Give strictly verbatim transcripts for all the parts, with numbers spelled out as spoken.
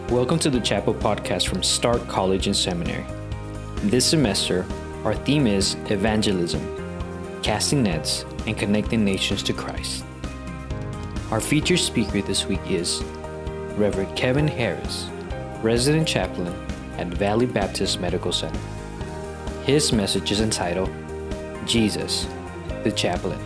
Welcome to the Chapel Podcast from Stark College and Seminary. This semester, our theme is Evangelism, Casting Nets and Connecting Nations to Christ. Our featured speaker this week is Reverend Kevin Harris, Resident Chaplain at Valley Baptist Medical Center. His message is entitled, Jesus, the Chaplain.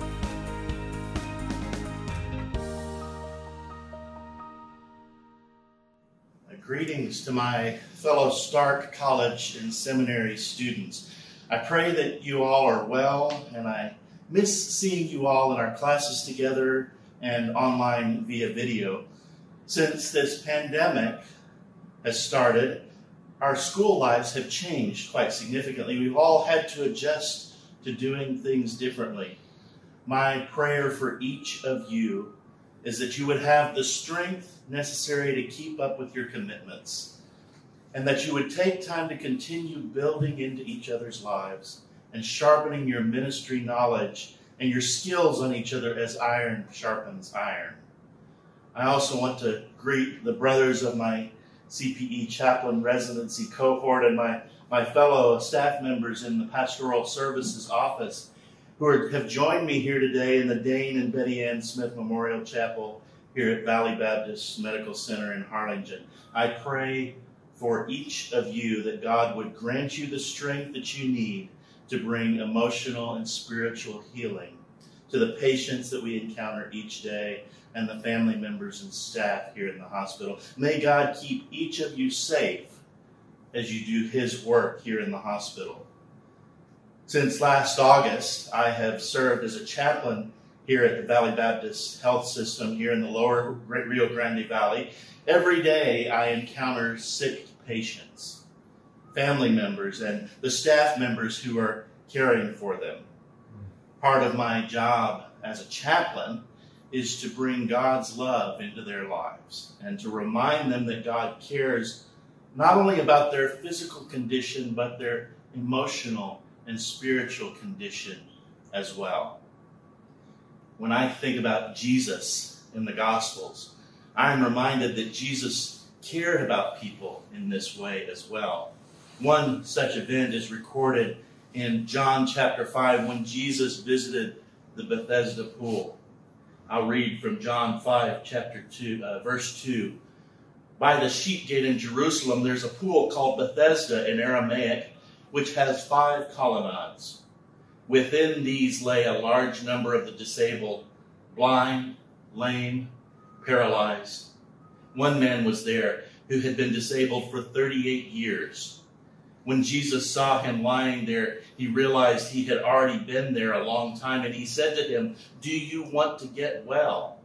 Greetings to my fellow Stark College and Seminary students. I pray that you all are well, and I miss seeing you all in our classes together and online via video. Since this pandemic has started, our school lives have changed quite significantly. We've all had to adjust to doing things differently. My prayer for each of you is that you would have the strength necessary to keep up with your commitments, and that you would take time to continue building into each other's lives and sharpening your ministry knowledge and your skills on each other as iron sharpens iron. I also want to greet the brothers of my C P E chaplain residency cohort and my, my fellow staff members in the pastoral services office who are, have joined me here today in the Dane and Betty Ann Smith Memorial Chapel here at Valley Baptist Medical Center in Harlingen. I pray for each of you that God would grant you the strength that you need to bring emotional and spiritual healing to the patients that we encounter each day and the family members and staff here in the hospital. May God keep each of you safe as you do His work here in the hospital. Since last August, I have served as a chaplain here at the Valley Baptist Health System here in the lower Rio Grande Valley. Every day I encounter sick patients, family members, and the staff members who are caring for them. Part of my job as a chaplain is to bring God's love into their lives and to remind them that God cares not only about their physical condition, but their emotional and spiritual condition as well. When I think about Jesus in the Gospels, I'm reminded that Jesus cared about people in this way as well. One such event is recorded in John chapter five when Jesus visited the Bethesda pool. I'll read from John five, chapter two, uh, verse two. By the sheep gate in Jerusalem, there's a pool called Bethesda in Aramaic, which has five colonnades. Within these lay a large number of the disabled, blind, lame, paralyzed. One man was there who had been disabled for thirty-eight years. When Jesus saw him lying there, he realized he had already been there a long time, and he said to him, "Do you want to get well?"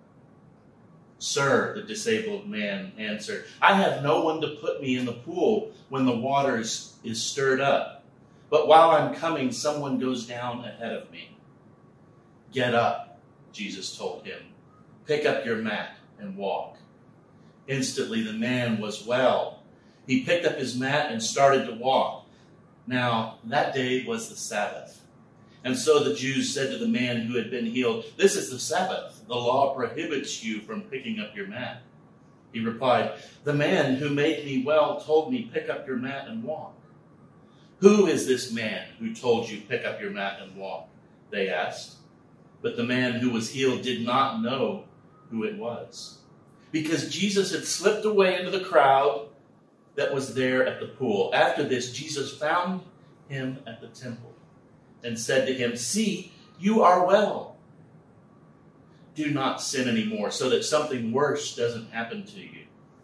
"Sir," the disabled man answered, "I have no one to put me in the pool when the water is, is stirred up. But while I'm coming, someone goes down ahead of me." "Get up," Jesus told him. "Pick up your mat and walk." Instantly the man was well. He picked up his mat and started to walk. Now, that day was the Sabbath. And so the Jews said to the man who had been healed, "This is the Sabbath. The law prohibits you from picking up your mat." He replied, "The man who made me well told me, 'Pick up your mat and walk.'" "Who is this man who told you, 'Pick up your mat and walk'?" they asked. But the man who was healed did not know who it was, because Jesus had slipped away into the crowd that was there at the pool. After this, Jesus found him at the temple and said to him, "See, you are well. Do not sin anymore, so that something worse doesn't happen to you."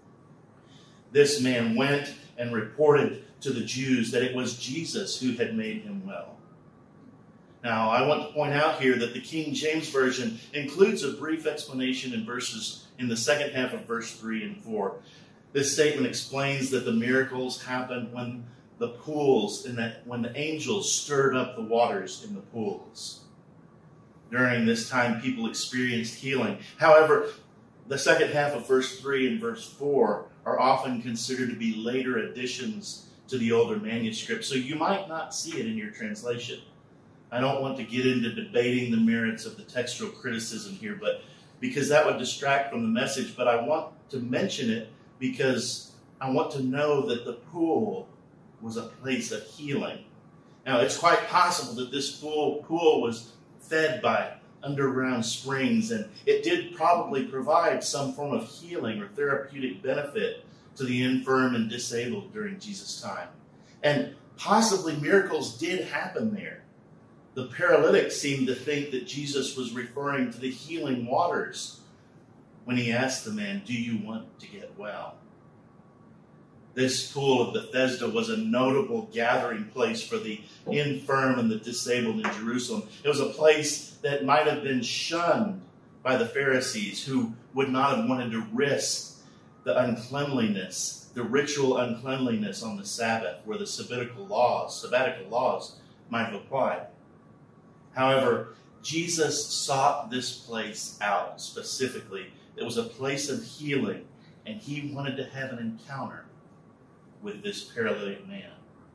This man went and reported to the Jews that it was Jesus who had made him well. Now, I want to point out here that the King James Version includes a brief explanation in verses in the second half of verse three and four. This statement explains that the miracles happened when the pools and that when the angels stirred up the waters in the pools. During this time, people experienced healing. However, the second half of verse three and verse four are often considered to be later additions to the older manuscript, so you might not see it in your translation. I don't want to get into debating the merits of the textual criticism here, but because that would distract from the message, but I want to mention it because I want to know that the pool was a place of healing. Now, it's quite possible that this pool, pool was fed by underground springs, and it did probably provide some form of healing or therapeutic benefit to the infirm and disabled during Jesus' time. And possibly miracles did happen there. The paralytic seemed to think that Jesus was referring to the healing waters when he asked the man, "Do you want to get well?" This pool of Bethesda was a notable gathering place for the infirm and the disabled in Jerusalem. It was a place that might have been shunned by the Pharisees, who would not have wanted to risk the uncleanliness, the ritual uncleanliness on the Sabbath, where the sabbatical laws, sabbatical laws might have applied. However, Jesus sought this place out specifically. It was a place of healing, and he wanted to have an encounter with this paralytic man.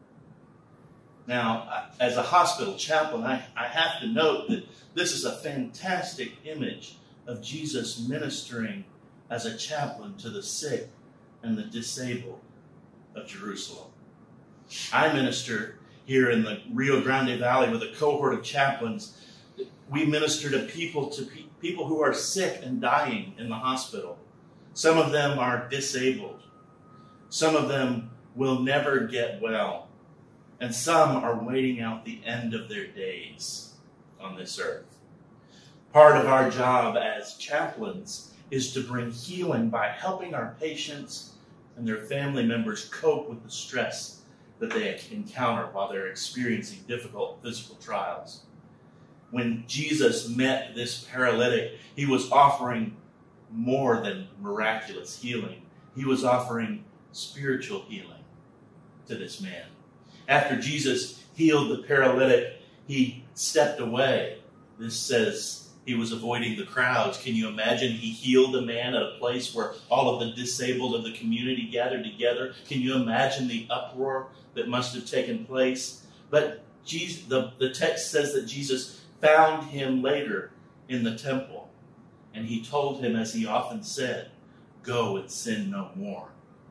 Now, as a hospital chaplain, I, I have to note that this is a fantastic image of Jesus ministering as a chaplain to the sick and the disabled of Jerusalem. I minister here in the Rio Grande Valley with a cohort of chaplains. We minister to people to pe- people who are sick and dying in the hospital. Some of them are disabled. Some of them will never get well. And some are waiting out the end of their days on this earth. Part of our job as chaplains is to bring healing by helping our patients and their family members cope with the stress that they encounter while they're experiencing difficult physical trials. When Jesus met this paralytic, he was offering more than miraculous healing. He was offering spiritual healing to this man. After Jesus healed the paralytic, he stepped away. This says he was avoiding the crowds. Can you imagine? He healed a man at a place where all of the disabled of the community gathered together. Can you imagine the uproar that must have taken place? But Jesus, the, the text says that Jesus found him later in the temple, and he told him, as he often said, "Go and sin no more."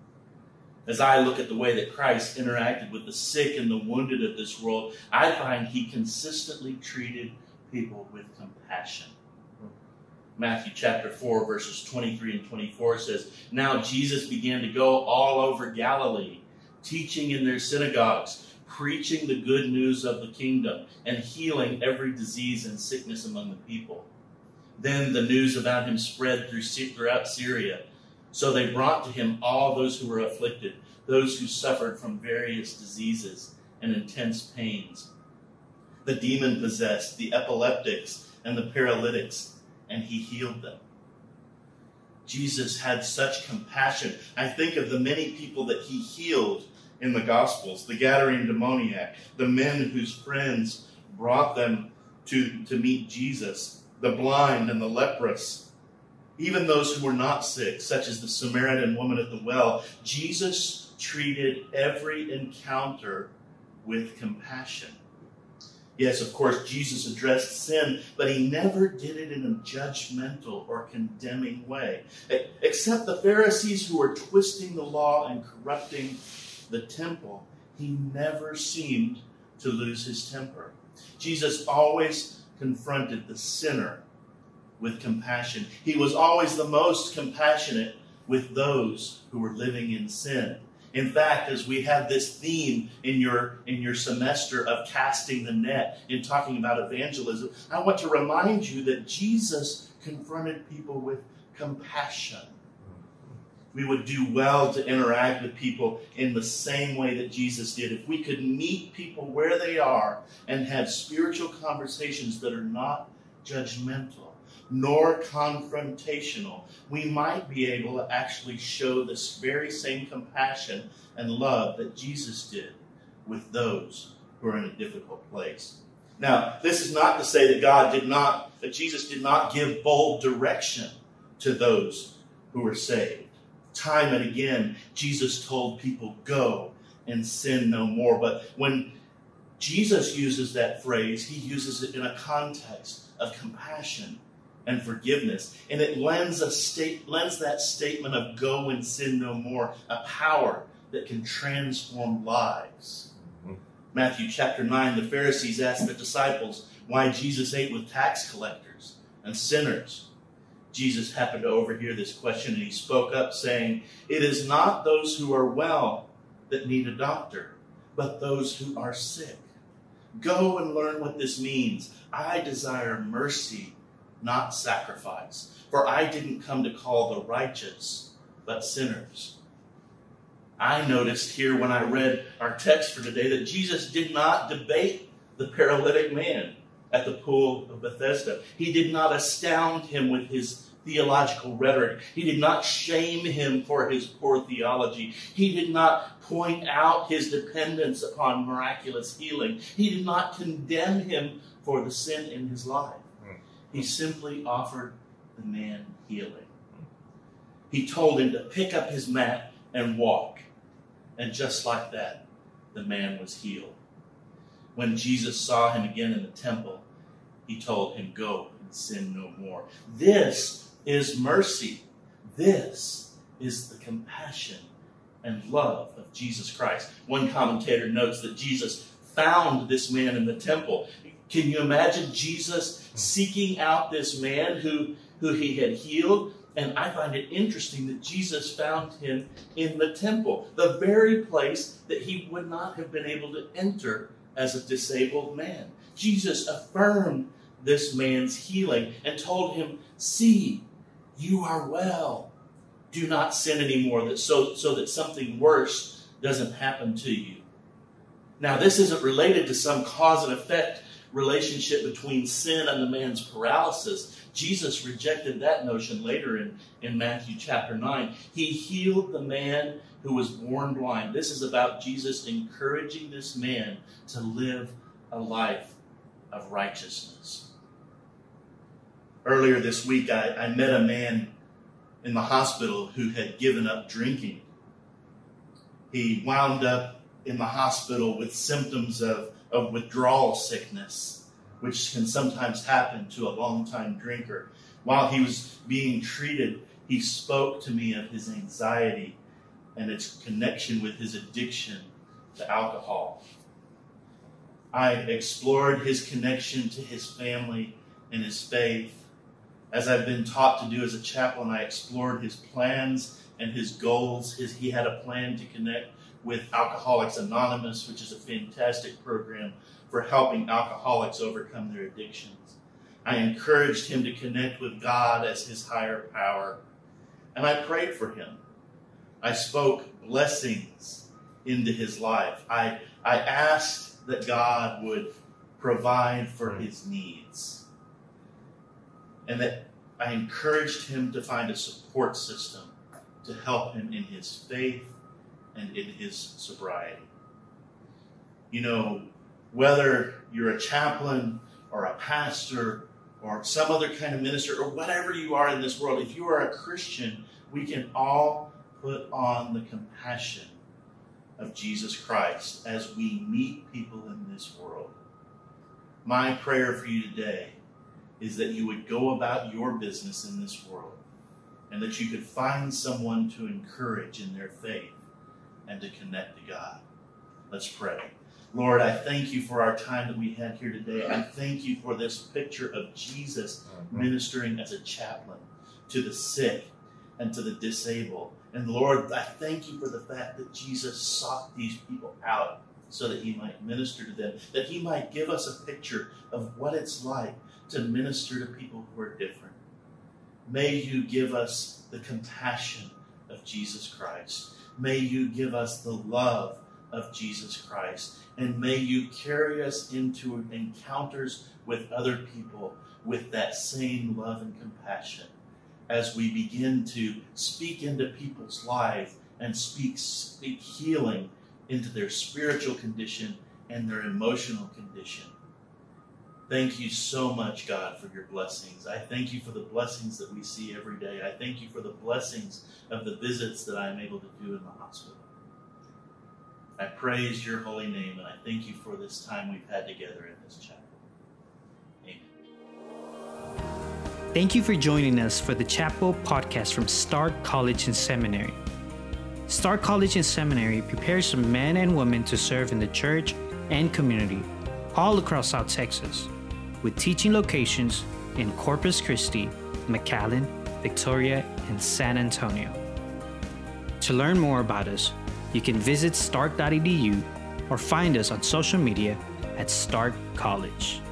As I look at the way that Christ interacted with the sick and the wounded of this world, I find he consistently treated people with compassion. Matthew chapter four, verses twenty-three and twenty-four says, "Now Jesus began to go all over Galilee, teaching in their synagogues, preaching the good news of the kingdom, and healing every disease and sickness among the people. Then the news about him spread through, throughout Syria. So they brought to him all those who were afflicted, those who suffered from various diseases and intense pains, the demon-possessed, the epileptics, and the paralytics, and he healed them." Jesus had such compassion. I think of the many people that he healed in the Gospels: the Gadarene demoniac, the men whose friends brought them to, to meet Jesus, the blind and the leprous, even those who were not sick, such as the Samaritan woman at the well. Jesus treated every encounter with compassion. Yes, of course, Jesus addressed sin, but he never did it in a judgmental or condemning way. Except the Pharisees, who were twisting the law and corrupting the temple, he never seemed to lose his temper. Jesus always confronted the sinner with compassion. He was always the most compassionate with those who were living in sin. In fact, as we have this theme in your, in your semester of casting the net, in talking about evangelism, I want to remind you that Jesus confronted people with compassion. We would do well to interact with people in the same way that Jesus did. If we could meet people where they are and have spiritual conversations that are not judgmental nor confrontational, we might be able to actually show this very same compassion and love that Jesus did with those who are in a difficult place. Now, this is not to say that God did not, that Jesus did not give bold direction to those who were saved. Time and again, Jesus told people, "Go and sin no more." But when Jesus uses that phrase, he uses it in a context of compassion and forgiveness. And it lends a state, lends that statement of go and sin no more, a power that can transform lives. Mm-hmm. Matthew chapter nine, the Pharisees asked the disciples why Jesus ate with tax collectors and sinners. Jesus happened to overhear this question, and he spoke up saying, "It is not those who are well that need a doctor, but those who are sick. Go and learn what this means. I desire mercy, not sacrifice. For I didn't come to call the righteous, but sinners." I noticed here when I read our text for today that Jesus did not debate the paralytic man at the pool of Bethesda. He did not astound him with his theological rhetoric. He did not shame him for his poor theology. He did not point out his dependence upon miraculous healing. He did not condemn him for the sin in his life. He simply offered the man healing. He told him to pick up his mat and walk. And just like that, the man was healed. When Jesus saw him again in the temple, he told him, "Go and sin no more." This is mercy. This is the compassion and love of Jesus Christ. One commentator notes that Jesus found this man in the temple. Can you imagine Jesus seeking out this man who, who he had healed? And I find it interesting that Jesus found him in the temple, the very place that he would not have been able to enter as a disabled man. Jesus affirmed this man's healing and told him, "See, you are well. Do not sin anymore, that so, so that something worse doesn't happen to you." Now, this isn't related to some cause and effect relationship between sin and the man's paralysis. Jesus rejected that notion later in, in Matthew chapter nine. He healed the man who was born blind. This is about Jesus encouraging this man to live a life of righteousness. Earlier this week, I, I met a man in the hospital who had given up drinking. He wound up in the hospital with symptoms of, of withdrawal sickness, which can sometimes happen to a long-time drinker. While he was being treated, he spoke to me of his anxiety and its connection with his addiction to alcohol. I explored his connection to his family and his faith. As I've been taught to do as a chaplain, I explored his plans and his goals. His, he had a plan to connect with Alcoholics Anonymous, which is a fantastic program for helping alcoholics overcome their addictions. I encouraged him to connect with God as his higher power, and I prayed for him. I spoke blessings into his life. I, I asked that God would provide for his needs, and that I encouraged him to find a support system to help him in his faith and in his sobriety. You know, whether you're a chaplain or a pastor or some other kind of minister or whatever you are in this world, if you are a Christian, we can all put on the compassion of Jesus Christ as we meet people in this world. My prayer for you today is that you would go about your business in this world and that you could find someone to encourage in their faith and to connect to God. Let's pray. Lord, I thank you for our time that we had here today. I thank you for this picture of Jesus ministering as a chaplain to the sick and to the disabled. And Lord, I thank you for the fact that Jesus sought these people out so that he might minister to them, that he might give us a picture of what it's like to minister to people who are different. May you give us the compassion of Jesus Christ. May you give us the love of Jesus Christ. And may you carry us into encounters with other people with that same love and compassion as we begin to speak into people's lives and speak, speak healing into their spiritual condition and their emotional condition. Thank you so much, God, for your blessings. I thank you for the blessings that we see every day. I thank you for the blessings of the visits that I'm able to do in the hospital. I praise your holy name, and I thank you for this time we've had together in this chapel. Amen. Thank you for joining us for the Chapel podcast from Stark College and Seminary. Stark College and Seminary prepares men and women to serve in the church and community all across South Texas, with teaching locations in Corpus Christi, McAllen, Victoria, and San Antonio. To learn more about us, you can visit stark dot e d u or find us on social media at Stark College.